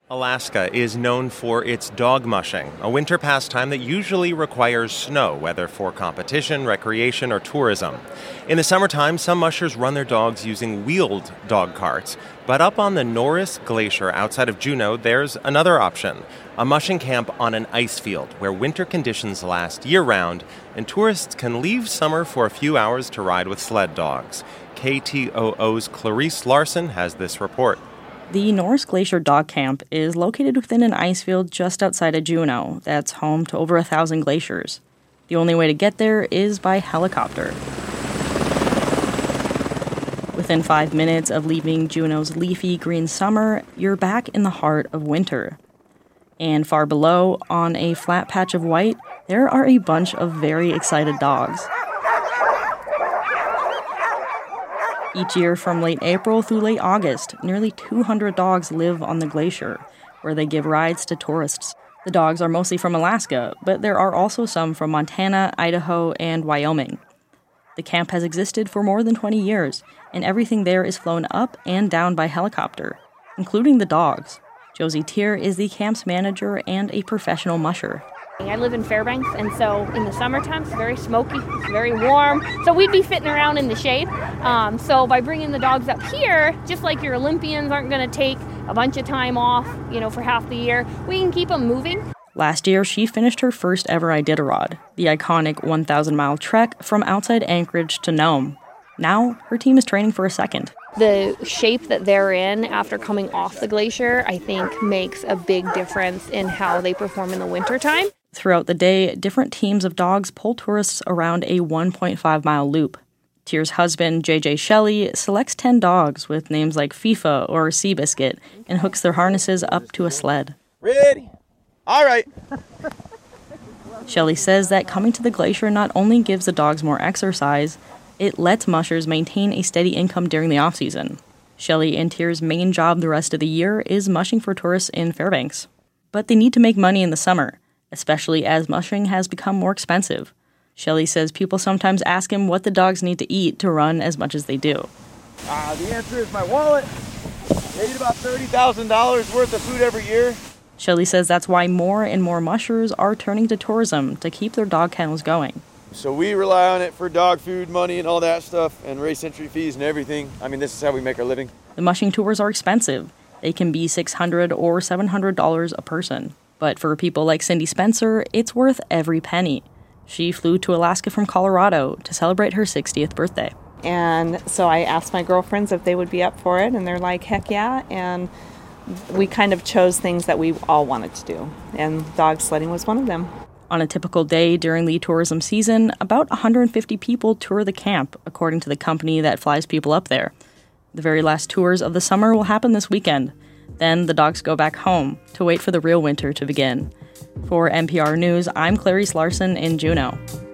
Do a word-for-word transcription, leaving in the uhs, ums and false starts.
Alaska is known for its dog mushing, a winter pastime that usually requires snow, whether for competition, recreation, or tourism. In the summertime, some mushers run their dogs using wheeled dog carts. But up on the Norris Glacier outside of Juneau, there's another option, a mushing camp on an ice field where winter conditions last year-round and tourists can leave summer for a few hours to ride with sled dogs. K T O O's Clarice Larson has this report. The Norris Glacier Dog Camp is located within an ice field just outside of Juneau that's home to over a thousand glaciers. The only way to get there is by helicopter. Within five minutes of leaving Juneau's leafy green summer, you're back in the heart of winter. And far below, on a flat patch of white, there are a bunch of very excited dogs. Each year from late April through late August, nearly two hundred dogs live on the glacier, where they give rides to tourists. The dogs are mostly from Alaska, but there are also some from Montana, Idaho, and Wyoming. The camp has existed for more than twenty years, and everything there is flown up and down by helicopter, including the dogs. Josie Tier is the camp's manager and a professional musher. I live in Fairbanks, and so in the summertime it's very smoky, it's very warm, so we'd be fitting around in the shade. Um, so by bringing the dogs up here, just like your Olympians aren't going to take a bunch of time off, you know, for half the year, we can keep them moving. Last year, she finished her first ever Iditarod, the iconic one thousand mile trek from outside Anchorage to Nome. Now, her team is training for a second. The shape that they're in after coming off the glacier, I think, makes a big difference in how they perform in the wintertime. Throughout the day, different teams of dogs pull tourists around a one point five mile loop. Tier's husband, J J Shelley, selects ten dogs with names like FIFA or Seabiscuit and hooks their harnesses up to a sled. Ready? All right. Shelley says that coming to the glacier not only gives the dogs more exercise, it lets mushers maintain a steady income during the off-season. Shelley and Tier's main job the rest of the year is mushing for tourists in Fairbanks. But they need to make money in the summer, especially as mushing has become more expensive. Shelley says people sometimes ask him what the dogs need to eat to run as much as they do. Uh, the answer is my wallet. They eat about thirty thousand dollars worth of food every year. Shelley says that's why more and more mushers are turning to tourism to keep their dog kennels going. So we rely on it for dog food, money, and all that stuff, and race entry fees and everything. I mean, this is how we make our living. The mushing tours are expensive. They can be six hundred dollars or seven hundred dollars a person. But for people like Cindy Spencer, it's worth every penny. She flew to Alaska from Colorado to celebrate her sixtieth birthday. And so I asked my girlfriends if they would be up for it, and they're like, heck yeah. And we kind of chose things that we all wanted to do, and dog sledding was one of them. On a typical day during the tourism season, about one hundred fifty people tour the camp, according to the company that flies people up there. The very last tours of the summer will happen this weekend. Then the dogs go back home to wait for the real winter to begin. For N P R News, I'm Clarice Larson in Juneau.